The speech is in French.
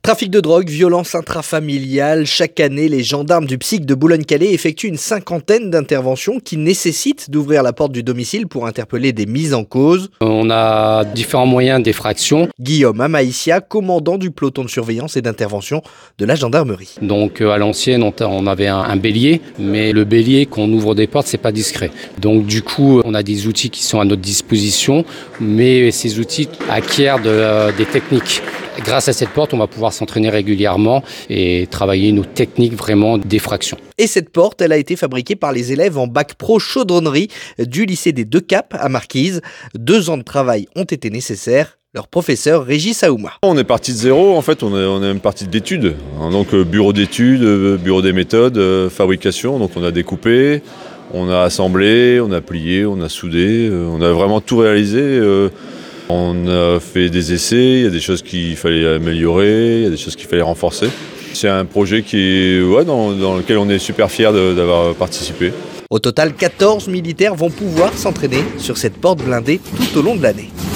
Trafic de drogue, violence intrafamiliale, chaque année, les gendarmes du PSIC de Boulogne-Calais effectuent une cinquantaine d'interventions qui nécessitent d'ouvrir la porte du domicile pour interpeller des mises en cause. On a différents moyens d'effraction. Guillaume Amaïsia, commandant du peloton de surveillance et d'intervention de la gendarmerie. Donc à l'ancienne, on avait un bélier, mais le bélier, quand on ouvre des portes, c'est pas discret. Donc du coup, on a des outils qui sont à notre disposition, mais ces outils acquièrent des techniques. Grâce à cette porte, on va pouvoir s'entraîner régulièrement et travailler nos techniques vraiment d'effraction. Et cette porte, elle a été fabriquée par les élèves en bac pro chaudronnerie du lycée des Deux Caps à Marquise. 2 ans de travail ont été nécessaires. Leur professeur Régis Aouma. On est parti de zéro, en fait, on est même parti d'études. Donc bureau d'études, bureau des méthodes, fabrication. Donc on a découpé, on a assemblé, on a plié, on a soudé, on a vraiment tout réalisé. On a fait des essais, il y a des choses qu'il fallait améliorer, il y a des choses qu'il fallait renforcer. C'est un projet dans lequel on est super fiers d'avoir participé. Au total, 14 militaires vont pouvoir s'entraîner sur cette porte blindée tout au long de l'année.